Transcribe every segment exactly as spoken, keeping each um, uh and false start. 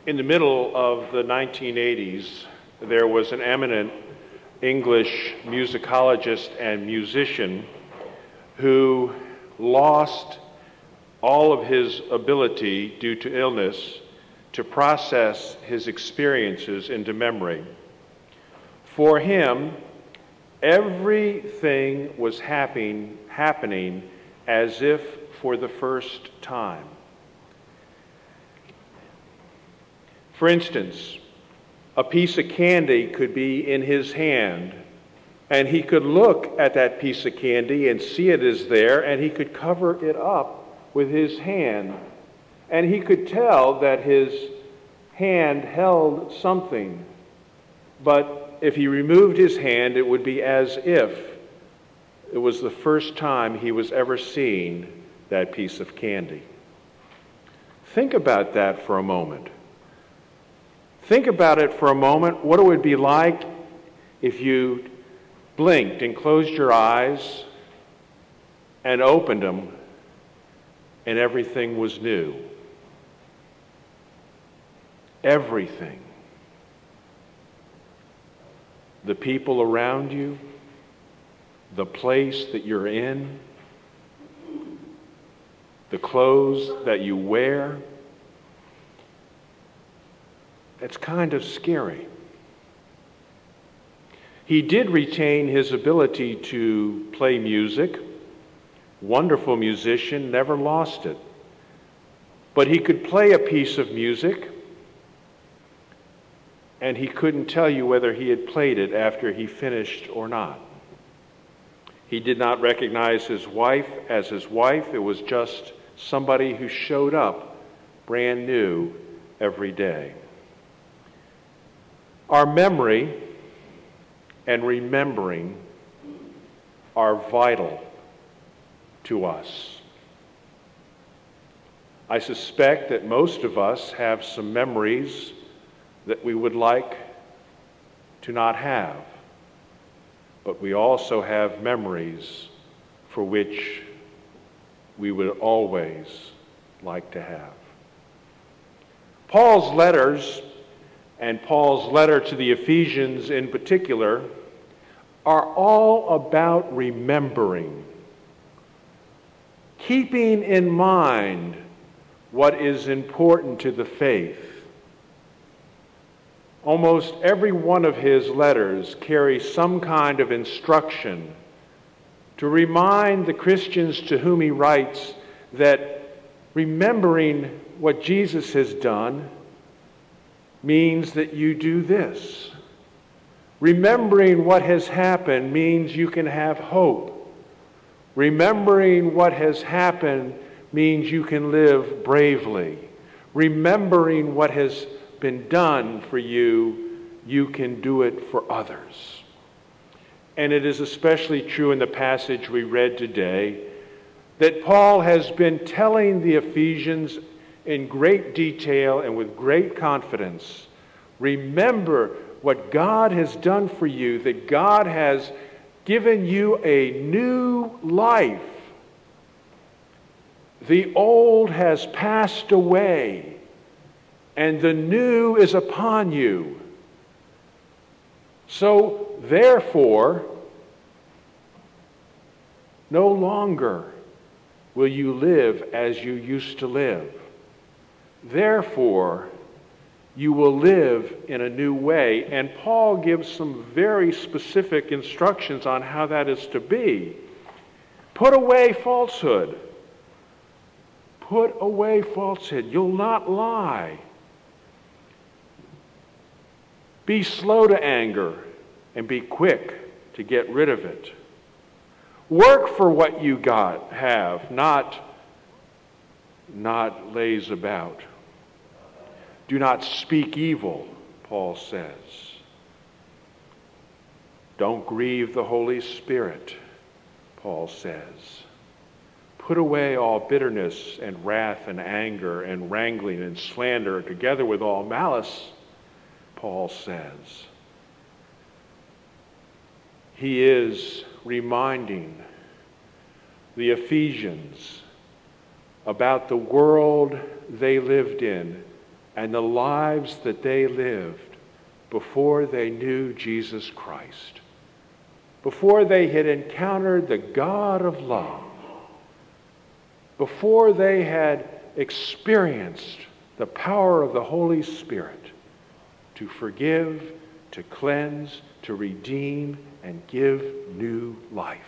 In the middle of the nineteen eighties, there was an eminent English musicologist and musician who lost all of his ability due to illness to process his experiences into memory. For him, everything was happening, happening as if for the first time. For instance, a piece of candy could be in his hand, and he could look at that piece of candy and see it is there, and he could cover it up with his hand, and he could tell that his hand held something. But if he removed his hand, it would be as if it was the first time he was ever seeing that piece of candy. Think about that for a moment. Think about it for a moment, what it would be like if you blinked and closed your eyes and opened them and everything was new. Everything. The people around you, the place that you're in, the clothes that you wear. It's kind of scary. He did retain his ability to play music. Wonderful musician, never lost it. But he could play a piece of music, and he couldn't tell you whether he had played it after he finished or not. He did not recognize his wife as his wife. It was just somebody who showed up brand new every day. Our memory and remembering are vital to us. I suspect that most of us have some memories that we would like to not have, but we also have memories for which we would always like to have. Paul's letters, and Paul's letter to the Ephesians in particular, are all about remembering, keeping in mind what is important to the faith. Almost every one of his letters carries some kind of instruction to remind the Christians to whom he writes that remembering what Jesus has done means that you do this. Remembering what has happened means you can have hope. Remembering what has happened means you can live bravely. Remembering what has been done for you, you can do it for others. And it is especially true in the passage we read today that Paul has been telling the Ephesians in great detail and with great confidence, remember what God has done for you, that God has given you a new life. The old has passed away, and the new is upon you. So, therefore, no longer will you live as you used to live. Therefore, you will live in a new way. And Paul gives some very specific instructions on how that is to be. Put away falsehood. Put away falsehood. You'll not lie. Be slow to anger and be quick to get rid of it. Work for what you got, have, not, not laze about. Do not speak evil, Paul says. Don't grieve the Holy Spirit, Paul says. Put away all bitterness and wrath and anger and wrangling and slander, together with all malice, Paul says. He is reminding the Ephesians about the world they lived in and the lives that they lived before they knew Jesus Christ, before they had encountered the God of love, before they had experienced the power of the Holy Spirit to forgive, to cleanse, to redeem, and give new life.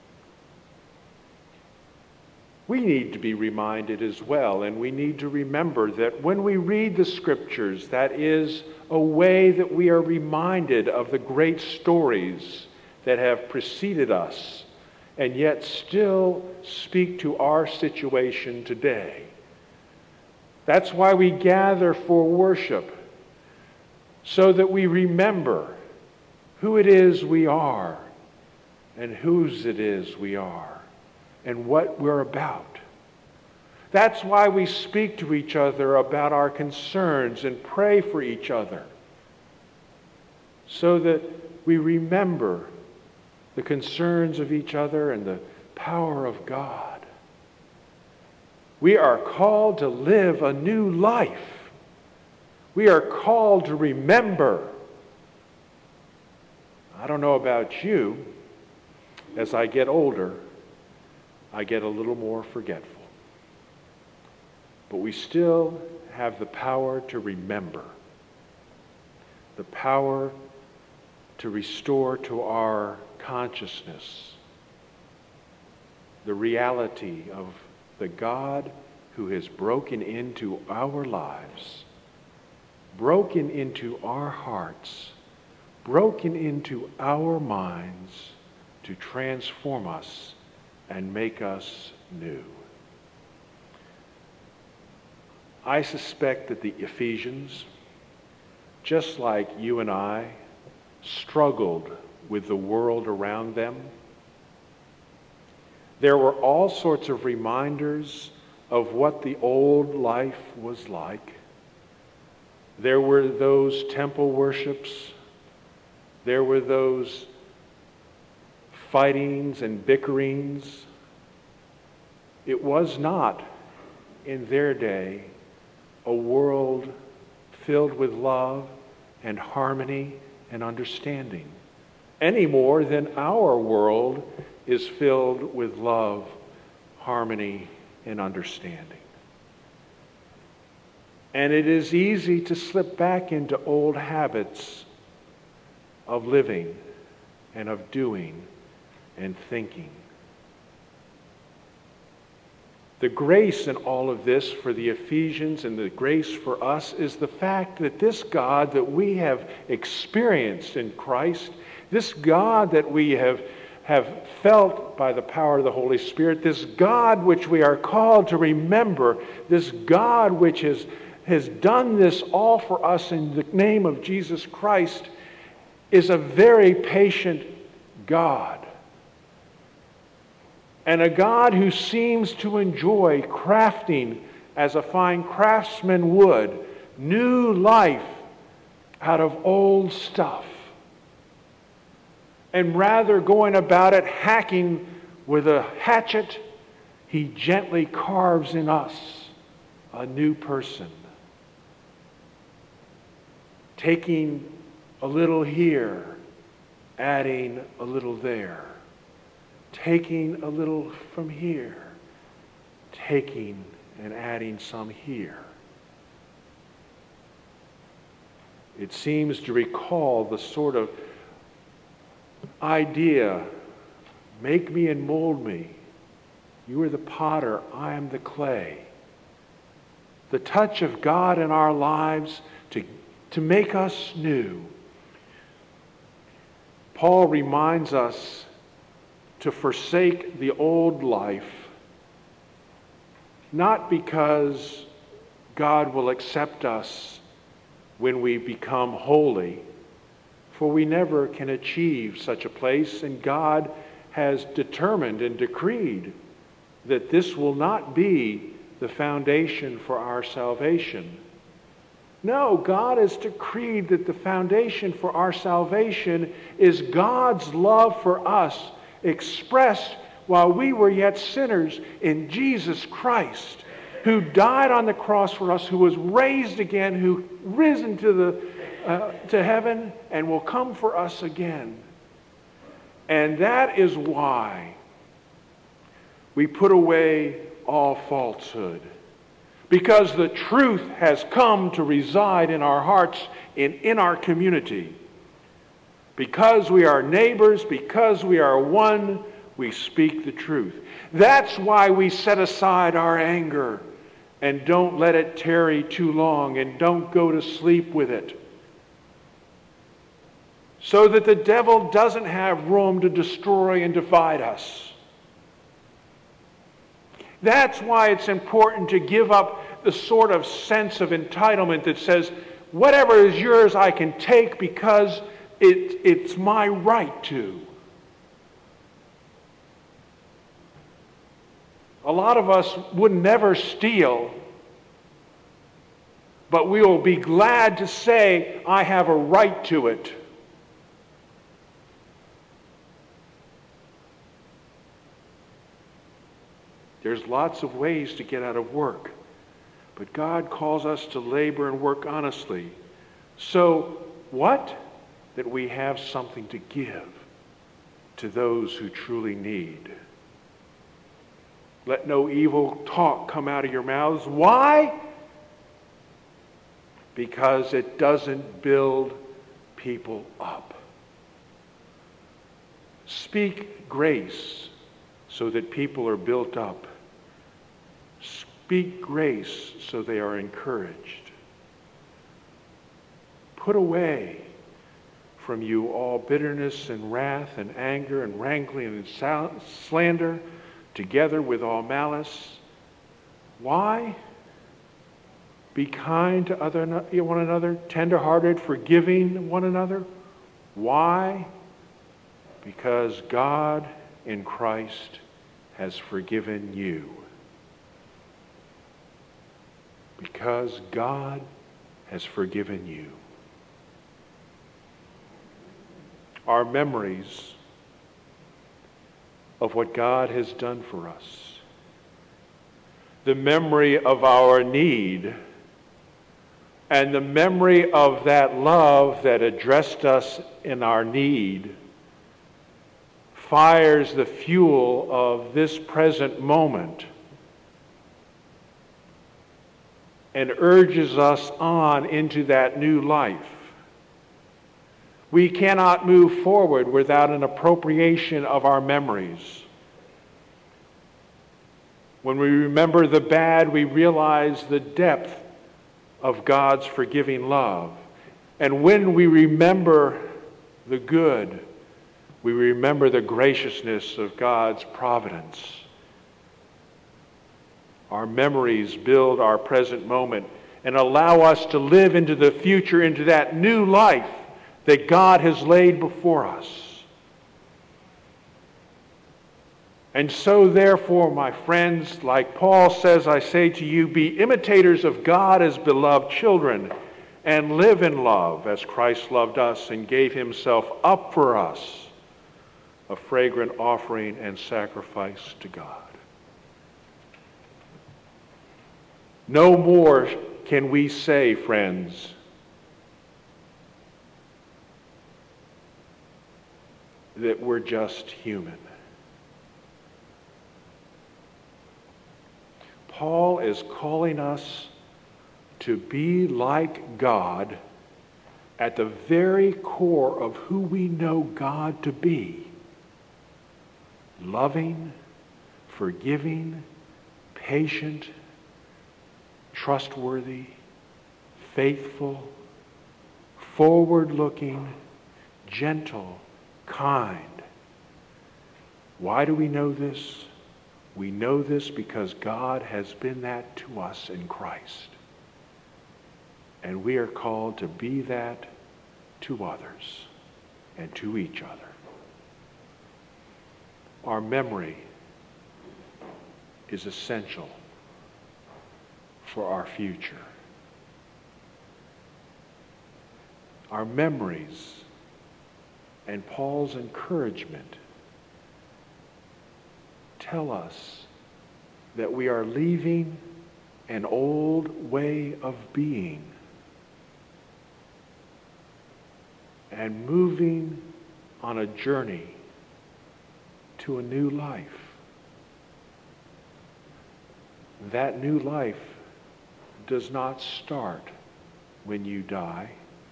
We need to be reminded as well, and we need to remember that when we read the Scriptures, that is a way that we are reminded of the great stories that have preceded us and yet still speak to our situation today. That's why we gather for worship, so that we remember who it is we are and whose it is we are and what we're about. That's why we speak to each other about our concerns and pray for each other, so that we remember the concerns of each other and the power of God. We are called to live a new life. We are called to remember. I don't know about you, as I get older, I get a little more forgetful. But we still have the power to remember, the power to restore to our consciousness the reality of the God who has broken into our lives, broken into our hearts, broken into our minds to transform us and make us new. I suspect that the Ephesians, just like you and I, struggled with the world around them. There were all sorts of reminders of what the old life was like. There were those temple worships. There were those fightings and bickerings. It was not, in their day, a world filled with love and harmony and understanding, any more than our world is filled with love, harmony, and understanding. And it is easy to slip back into old habits of living and of doing and thinking. The grace in all of this for the Ephesians and the grace for us is the fact that this God that we have experienced in Christ, this God that we have, have felt by the power of the Holy Spirit, this God which we are called to remember, this God which has, has done this all for us in the name of Jesus Christ, is a very patient God. And a God who seems to enjoy crafting, as a fine craftsman would, new life out of old stuff. And rather going about it hacking with a hatchet, he gently carves in us a new person. Taking a little here, adding a little there. Taking a little from here, taking and adding some here. It seems to recall the sort of idea, make me and mold me. You are the potter, I am the clay. The touch of God in our lives to, to make us new. Paul reminds us to forsake the old life, not because God will accept us when we become holy, for we never can achieve such a place, and God has determined and decreed that this will not be the foundation for our salvation. No, God has decreed that the foundation for our salvation is God's love for us, expressed while we were yet sinners in Jesus Christ. who died on the cross for us, who was raised again, who risen to the uh, to heaven and will come for us again. And that is why we put away all falsehood. Because the truth has come to reside in our hearts and in our community. Because we are neighbors, because we are one, we speak the truth. That's why we set aside our anger and don't let it tarry too long and don't go to sleep with it. So that the devil doesn't have room to destroy and divide us. That's why it's important to give up the sort of sense of entitlement that says, whatever is yours I can take because it, it's my right to. A lot of us would never steal, but we will be glad to say, I have a right to it. There's lots of ways to get out of work, but God calls us to labor and work honestly. So what? That we have something to give to those who truly need. Let no evil talk come out of your mouths. Why? Because it doesn't build people up. Speak grace so that people are built up. Speak grace so they are encouraged. Put away from you all bitterness and wrath and anger and wrangling and slander, together with all malice. Why? Be kind to other, one another, tender-hearted, forgiving one another. Why? Because God in Christ has forgiven you. Because God has forgiven you. Our memories of what God has done for us, the memory of our need, and the memory of that love that addressed us in our need, fires the fuel of this present moment and urges us on into that new life. We cannot move forward without an appropriation of our memories. When we remember the bad, we realize the depth of God's forgiving love. And when we remember the good, we remember the graciousness of God's providence. Our memories build our present moment and allow us to live into the future, into that new life that God has laid before us. And so, therefore, my friends, like Paul says, I say to you, be imitators of God as beloved children, and live in love as Christ loved us and gave himself up for us, a fragrant offering and sacrifice to God. No more can we say, friends, that we're just human. Paul is calling us to be like God at the very core of who we know God to be. Loving, forgiving, patient, trustworthy, faithful, forward-looking, gentle, kind. Why do we know this? We know this because God has been that to us in Christ. And we are called to be that to others and to each other. Our memory is essential for our future. Our memories and Paul's encouragement tell us that we are leaving an old way of being and moving on a journey to a new life. That new life does not start when you die.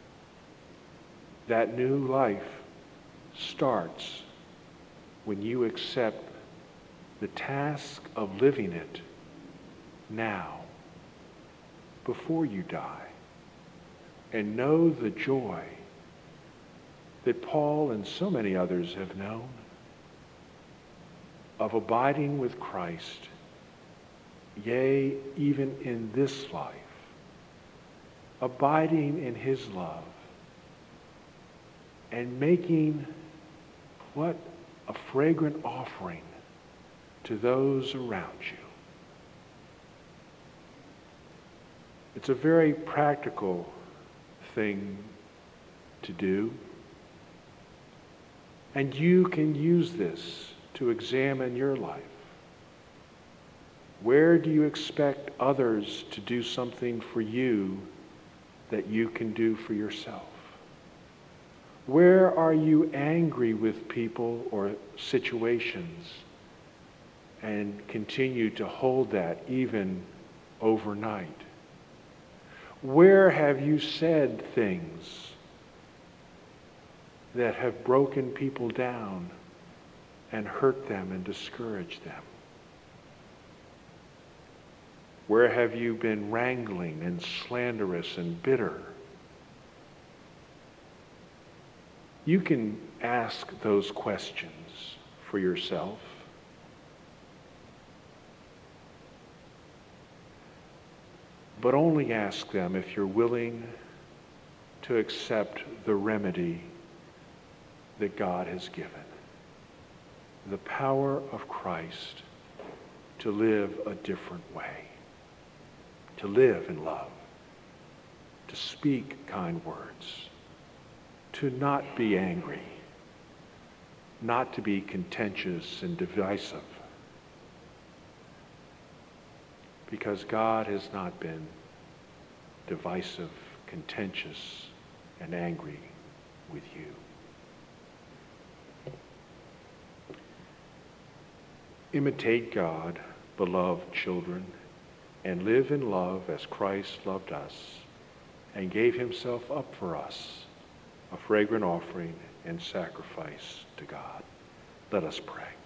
That new life starts when you accept the task of living it now, before you die, and know the joy that Paul and so many others have known of abiding with Christ, yea, even in this life, abiding in his love, and making what? A fragrant offering to those around you. It's a very practical thing to do. And you can use this to examine your life. Where do you expect others to do something for you that you can do for yourself? Where are you angry with people or situations and continue to hold that even overnight? Where have you said things that have broken people down and hurt them and discouraged them? Where have you been wrangling and slanderous and bitter? You can ask those questions for yourself. But only ask them if you're willing to accept the remedy that God has given. The power of Christ to live a different way, to live in love, to speak kind words, to not be angry, not to be contentious and divisive, because God has not been divisive, contentious, and angry with you. Imitate God, beloved children, and live in love as Christ loved us and gave himself up for us, a fragrant offering and sacrifice to God. Let us pray.